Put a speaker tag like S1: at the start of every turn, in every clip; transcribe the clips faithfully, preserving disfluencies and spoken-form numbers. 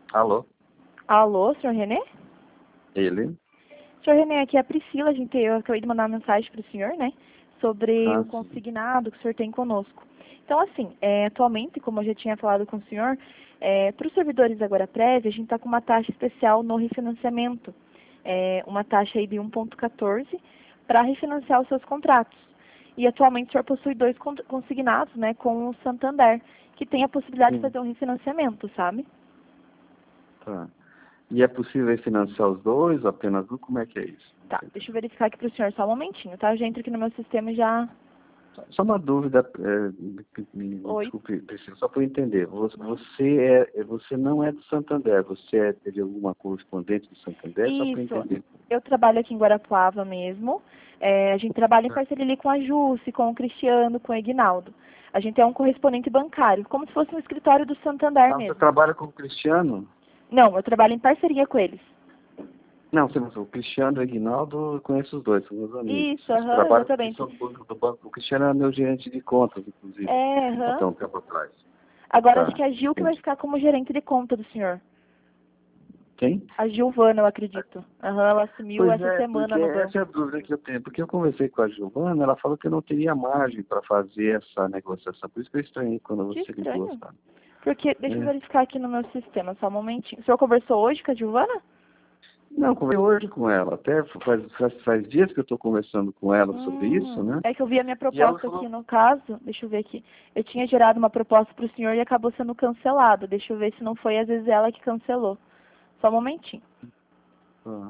S1: Alô?
S2: Alô, senhor Renê?
S1: Ele?
S2: Senhor Renê, aqui é a Priscila. A gente, eu acabei de mandar uma mensagem para o senhor, né? Sobre
S1: Ah,
S2: o
S1: sim.
S2: consignado que o senhor tem conosco. Então, assim, é, atualmente, como eu já tinha falado com o senhor, é, para os servidores agora prévia, a gente está com uma taxa especial no refinanciamento. É, uma taxa aí de um vírgula quatorze para refinanciar os seus contratos. E atualmente o senhor possui dois con- consignados, né, com o Santander, que tem a possibilidade de
S1: Sim,
S2: fazer um refinanciamento, sabe?
S1: tá. E é possível financiar os dois, apenas um? Como é que é isso? Não
S2: Tá,
S1: tô
S2: deixa eu
S1: entendendo.
S2: verificar aqui para o senhor só um momentinho, tá? Eu já entro aqui no meu sistema e já...
S1: Só só uma dúvida, é, me, me- me
S2: Oi?
S1: desculpe, Priscila, só para eu entender. Você, você, é, você não é do Santander, você é de alguma correspondente do Santander, só para eu
S2: Isso,
S1: entender.
S2: eu trabalho aqui em Guarapuava mesmo. É, a gente trabalha em parceria ali com a Jusce, com o Cristiano, com o Ignaldo. A gente é um correspondente bancário, como se fosse um escritório do Santander
S1: Ah, você
S2: mesmo.
S1: trabalha com o Cristiano?
S2: Não, eu trabalho em parceria com eles.
S1: Não, você não, o Cristiano e o Aguinaldo, eu conheço os dois, são meus amigos.
S2: Isso,
S1: Eles
S2: aham,
S1: trabalham com
S2: exatamente.
S1: o banco do banco. O Cristiano era meu gerente de contas, inclusive,
S2: É,
S1: até
S2: aham.
S1: um tempo atrás.
S2: Agora acho
S1: Tá,
S2: que é a Gil que vai
S1: entendi.
S2: ficar como gerente de conta do senhor.
S1: Quem?
S2: A Gilvana, eu acredito. Aham, ela assumiu
S1: Pois
S2: essa
S1: é,
S2: semana
S1: porque
S2: no
S1: essa é a
S2: banco.
S1: dúvida que eu tenho. Porque eu conversei com a Giovana, ela falou que eu não teria margem para fazer essa negociação. Por isso que eu estranhei quando
S2: Que
S1: você ligou,
S2: estranho.
S1: sabe?
S2: Porque, deixa eu
S1: É.
S2: verificar aqui no meu sistema, só um momentinho. O senhor conversou hoje com a Gilvana?
S1: Não, conversei hoje com ela. Até faz, faz, faz dias que eu estou conversando com ela sobre isso,
S2: Hum,
S1: né?
S2: é que eu vi a minha
S1: E ela
S2: proposta aqui
S1: falou,
S2: no caso, deixa eu ver aqui. Eu tinha gerado uma proposta para o senhor e acabou sendo cancelado. Deixa eu ver se não foi às vezes ela que cancelou. Só um momentinho.
S1: ah,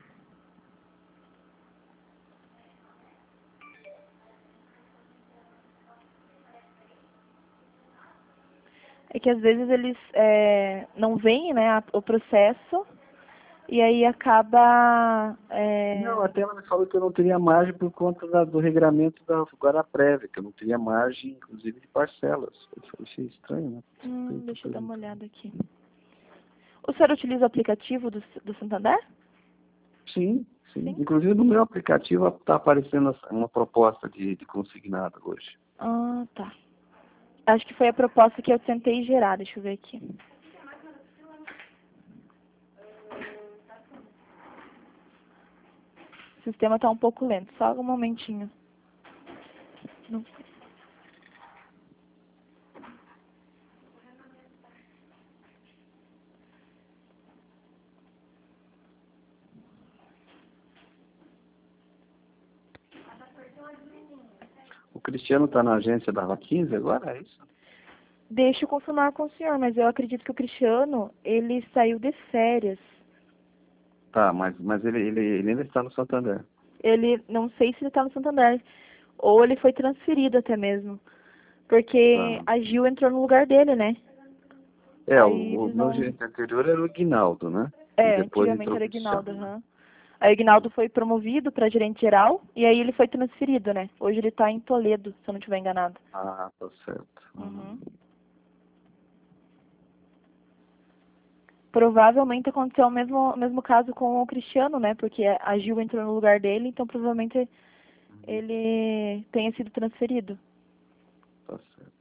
S2: É que às vezes eles é, não veem, né, a- o processo e aí acaba. É...
S1: não, até ela me falou que eu não teria margem por conta da- do regramento da Guaraprévia, que eu não teria margem, inclusive, de parcelas. Eu achei estranho, né? Por isso que eu
S2: Hum,
S1: estou
S2: deixa eu dar uma
S1: perguntando.
S2: olhada aqui. O senhor utiliza o aplicativo do, do Santander?
S1: Sim, sim.
S2: Sim.
S1: Inclusive no meu aplicativo está aparecendo essa- uma proposta de, de consignado hoje.
S2: Ah, tá. Acho que foi a proposta que eu tentei gerar. Deixa eu ver aqui. O sistema está um pouco lento. Só um momentinho. Não sei.
S1: O Cristiano está na agência da quinze agora, é isso?
S2: Deixa eu confirmar com o senhor, mas eu acredito que o Cristiano, ele saiu de férias.
S1: Tá, mas, mas ele, ele, ele ainda está no Santander.
S2: Ele, não sei se ele está no Santander, ou ele foi transferido até mesmo. Porque
S1: Tá.
S2: a Gil entrou no lugar dele, né?
S1: É,
S2: Aí
S1: o, o
S2: eles
S1: meu
S2: não...
S1: gerente anterior era o Guinaldo, né? E
S2: É,
S1: depois
S2: antigamente
S1: entrou o
S2: era Aguinaldo,
S1: Cristiano, né?
S2: aham. Aí o Aguinaldo foi promovido para gerente geral, e aí ele foi transferido, né? Hoje ele está em Toledo, se eu não estiver enganado.
S1: Ah, tá certo. Uhum.
S2: Uhum. Provavelmente aconteceu o mesmo, o mesmo caso com o Cristiano, né? Porque a Gil entrou no lugar dele, então provavelmente
S1: Uhum.
S2: ele tenha sido transferido.
S1: Tá certo.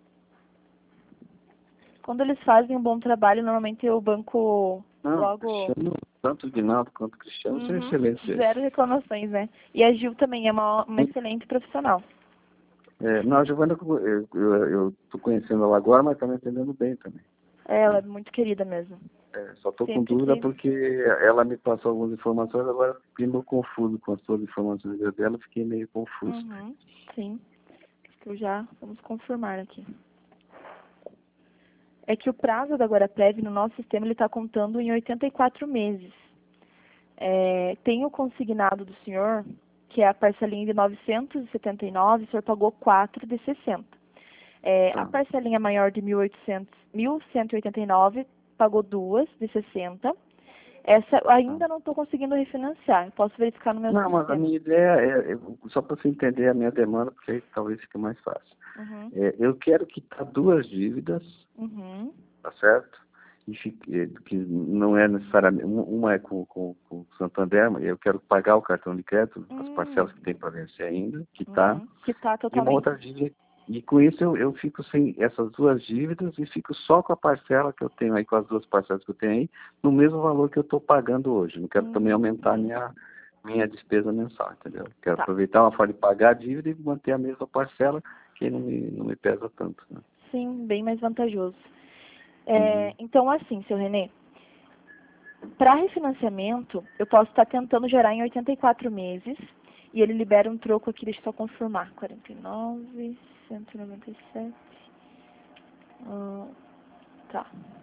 S2: Quando eles fazem um bom trabalho, normalmente o banco
S1: Não, o
S2: logo...
S1: Cristiano, tanto o Guinaldo quanto o Cristiano são
S2: Uhum,
S1: excelentes.
S2: zero reclamações, né? E a Gil também é uma, uma excelente profissional.
S1: É, não, a Giovana, eu, eu, eu tô conhecendo ela agora, mas tá me entendendo bem também.
S2: Ela é
S1: Né?
S2: muito querida mesmo.
S1: É, só tô com
S2: Sempre
S1: dúvida
S2: que...
S1: porque ela me passou algumas informações, agora eu fiquei meio confuso com as suas informações dela, eu fiquei meio confuso.
S2: Uhum, sim. Acho que eu já... Vamos confirmar aqui. É que o prazo da Guaraprév no nosso sistema ele está contando em oitenta e quatro meses. É, tem o consignado do senhor, que é a parcelinha de novecentos e setenta e nove, o senhor pagou quatro de sessenta. É, a
S1: Tá.
S2: parcelinha maior de mil e oitocentos, mil cento e oitenta e nove, pagou duas de sessenta. Essa eu
S1: Tá.
S2: ainda não estou conseguindo refinanciar. Eu posso verificar no meu
S1: Não, mas a
S2: sistema.
S1: minha ideia é, é- só para você entender a minha demanda, porque aí talvez fique mais fácil.
S2: Uhum.
S1: É, eu quero quitar duas dívidas,
S2: Uhum.
S1: tá certo? E fique- é, que não é necessariamente, um- uma é com, com, com o Santander, mas eu quero pagar o cartão de crédito, as parcelas
S2: Hum.
S1: que tem para vencer ainda, quitar,
S2: Uhum. Que está
S1: e uma
S2: totalmente.
S1: outra dívida, E com isso eu, eu fico sem essas duas dívidas e fico só com a parcela que eu tenho aí, com as duas parcelas que eu tenho aí, no mesmo valor que eu estou pagando hoje. Não quero
S2: Hum,
S1: também aumentar a
S2: sim.
S1: minha, minha despesa mensal, entendeu? Quero
S2: Tá.
S1: aproveitar uma forma de pagar a dívida e manter a mesma parcela, que não me, não me pesa tanto, né?
S2: Sim, bem mais vantajoso. É,
S1: Uhum.
S2: então, assim, seu Renê, para refinanciamento, eu posso estar tentando gerar em oitenta e quatro meses e ele libera um troco aqui, deixa eu só confirmar, quarenta e nove, cento e noventa e sete, hum, tá.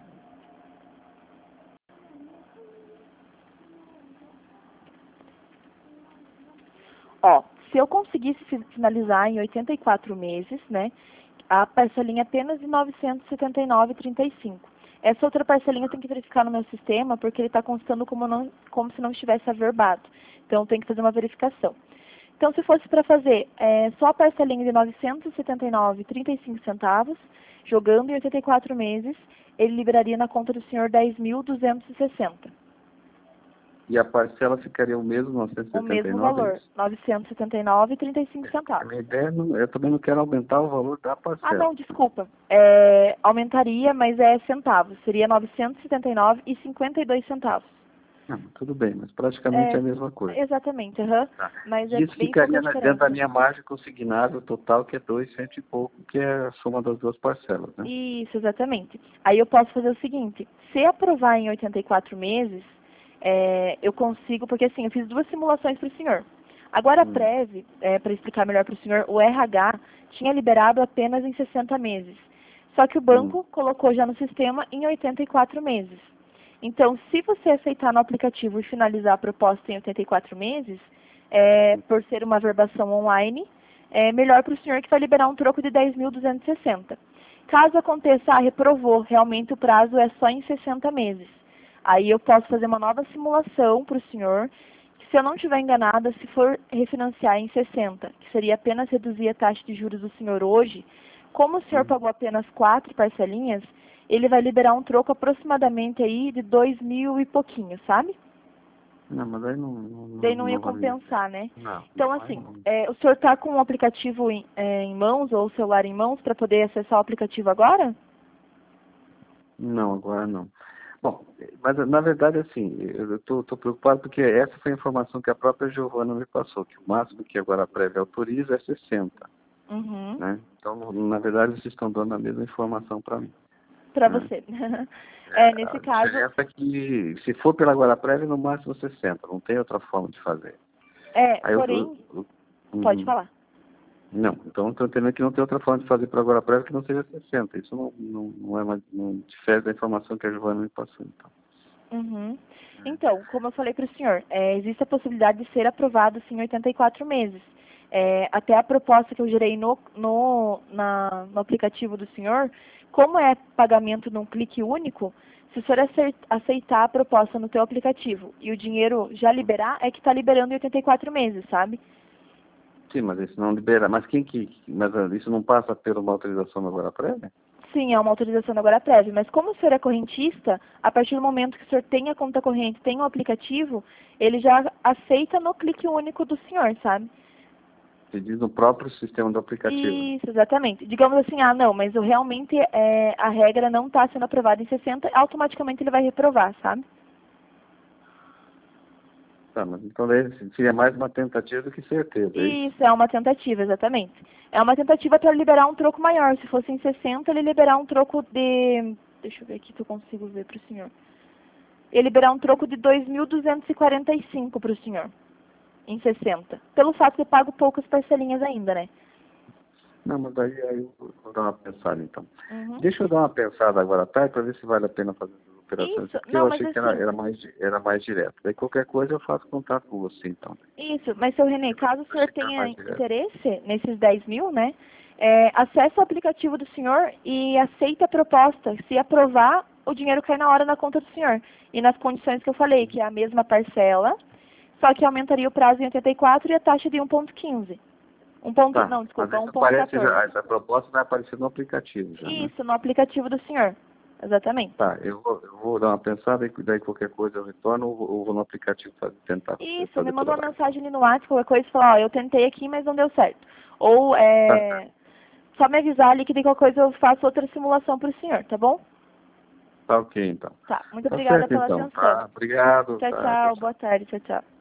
S2: Ó, se eu conseguisse fi- finalizar em oitenta e quatro meses, né, a parcelinha apenas de novecentos e setenta e nove reais e trinta e cinco. Essa outra parcelinha eu tenho que verificar no meu sistema, porque ele está constando como, não, como se não estivesse averbado. Então, tem que fazer uma verificação. Então, se fosse para fazer é, só a parcelinha de novecentos e setenta e nove reais e trinta e cinco centavos, jogando em oitenta e quatro meses, ele liberaria na conta do senhor dez mil duzentos e sessenta.
S1: E a parcela ficaria o mesmo,
S2: O
S1: novecentos e setenta e
S2: mesmo
S1: nove, é
S2: valor,
S1: isso?
S2: novecentos e setenta e nove reais e trinta e cinco
S1: A
S2: centavos.
S1: minha ideia, não, eu também não quero aumentar o valor da
S2: Ah,
S1: parcela.
S2: não, desculpa. É, aumentaria, mas é centavos. Seria novecentos e setenta e nove reais e cinquenta e dois centavos.
S1: Não, tudo bem, mas praticamente é
S2: É,
S1: a mesma coisa.
S2: exatamente, aham.
S1: Tá.
S2: Mas é
S1: E isso
S2: bem pouca
S1: ficaria na- dentro da
S2: diferença.
S1: minha margem consignável total, que é dois cento e pouco, que é a soma das duas parcelas, né?
S2: Isso, exatamente. Aí eu posso fazer o seguinte, se aprovar em oitenta e quatro meses, é, eu consigo, porque assim, eu fiz duas simulações para o senhor. Agora a
S1: Hum.
S2: Prev, é, para explicar melhor para o senhor, o R H tinha liberado apenas em sessenta meses. Só que o
S1: Hum.
S2: banco colocou já no sistema em oitenta e quatro meses. Então, se você aceitar no aplicativo e finalizar a proposta em oitenta e quatro meses, é, por ser uma verbação online, é melhor para o senhor que vai liberar um troco de dez mil duzentos e sessenta. Caso aconteça, ah, reprovou, realmente o prazo é só em sessenta meses. Aí eu posso fazer uma nova simulação para o senhor, que se eu não estiver enganada, se for refinanciar em sessenta, que seria apenas reduzir a taxa de juros do senhor hoje, como o senhor
S1: Hum.
S2: pagou apenas quatro parcelinhas, ele vai liberar um troco aproximadamente aí de dois mil e pouquinho, sabe?
S1: Não, mas aí não, não, não,
S2: Daí não ia
S1: não vai me...
S2: compensar, né?
S1: Não,
S2: Então,
S1: não, aí
S2: assim,
S1: não.
S2: é, o senhor está com o aplicativo em, é, em mãos ou o celular em mãos para poder acessar o aplicativo agora?
S1: Não, agora não. Bom, mas na verdade, assim, eu estou preocupado porque essa foi a informação que a própria Giovana me passou, que o máximo que agora a prévia autoriza é sessenta,
S2: Uhum.
S1: né? Então, na verdade, vocês estão dando a mesma informação para mim,
S2: Para
S1: né?
S2: você.
S1: É,
S2: É, nesse
S1: a
S2: caso,
S1: diferença é que, se for pela agora prévia, no máximo sessenta, não tem outra forma de fazer.
S2: é,
S1: Aí eu... eu-
S2: porém,
S1: eu-
S2: pode
S1: uhum.
S2: falar.
S1: Não, então estou entendendo que não tem outra forma de fazer para agora prévia que não seja sessenta. Isso não, não, não é mais, não difere da informação que a Giovana me passou, então.
S2: Uhum. Então, como eu falei para o senhor, é, existe a possibilidade de ser aprovado sim em oitenta e quatro meses. É, até a proposta que eu gerei no, no, na, no aplicativo do senhor, como é pagamento num clique único, se o senhor aceit- aceitar a proposta no teu aplicativo e o dinheiro já liberar, é que está liberando em oitenta e quatro meses, sabe?
S1: Sim, mas isso não libera. Mas quem que. Mas ah, isso não passa por uma autorização da agora prévia?
S2: Sim, é uma autorização agora prévia, mas como o senhor é correntista, a partir do momento que o senhor tem a conta corrente, tem o aplicativo, ele já aceita no clique único do senhor, sabe?
S1: Se diz no próprio sistema do aplicativo.
S2: Isso, exatamente. Digamos assim, ah, não, mas eu realmente é, a regra não está sendo aprovada em sessenta, automaticamente ele vai reprovar, sabe?
S1: Tá, mas então daí seria mais uma tentativa do que certeza, é isso?
S2: Isso, é uma tentativa, exatamente. É uma tentativa para liberar um troco maior. Se fosse em sessenta, ele liberar um troco de... Deixa eu ver aqui se eu consigo ver para o senhor. Ele liberar um troco de dois mil duzentos e quarenta e cinco para o senhor, em sessenta. Pelo fato de eu pago poucas parcelinhas ainda, né?
S1: Não, mas daí aí eu vou dar uma pensada então.
S2: Uhum.
S1: Deixa eu dar uma pensada agora à tarde para ver se vale a pena fazer as operações,
S2: Isso,
S1: porque
S2: não,
S1: eu
S2: mas
S1: achei que era,
S2: assim,
S1: era, mais, di- era mais direto. Daí qualquer coisa eu faço contato com você então.
S2: isso, mas seu Renê, caso o
S1: Eu
S2: senhor
S1: achei que era
S2: tenha
S1: mais direto.
S2: interesse nesses dez mil, né, é, acesse o aplicativo do senhor e aceite a proposta. Se aprovar, o dinheiro cai na hora na conta do senhor. E nas condições que eu falei, que é a mesma parcela, só que aumentaria o prazo em oitenta e quatro e a taxa de um ponto quinze. Um ponto,
S1: Tá,
S2: não,
S1: mas
S2: desculpa,
S1: isso aparece já,
S2: um ponto quatorze.
S1: essa proposta vai aparecer no aplicativo já, né?
S2: Isso, no aplicativo do senhor. Exatamente.
S1: Tá, eu vou, eu vou dar uma pensada e daí qualquer coisa eu retorno ou vou, ou vou no aplicativo fazer, tentar
S2: Isso, me
S1: fazer
S2: manda
S1: pela
S2: uma
S1: live.
S2: mensagem ali no WhatsApp, qualquer coisa, e fala, ó, eu tentei aqui, mas não deu certo. Ou,
S1: Tá certo.
S2: é, Só me avisar ali que de qualquer coisa eu faço outra simulação para o senhor, tá bom?
S1: Tá ok, então.
S2: Tá, muito
S1: Tá
S2: obrigada
S1: certo,
S2: pela
S1: então.
S2: atenção.
S1: Tá, obrigado.
S2: Tchau,
S1: Tá,
S2: tchau,
S1: tchau, tchau.
S2: boa tarde, tchau, tchau.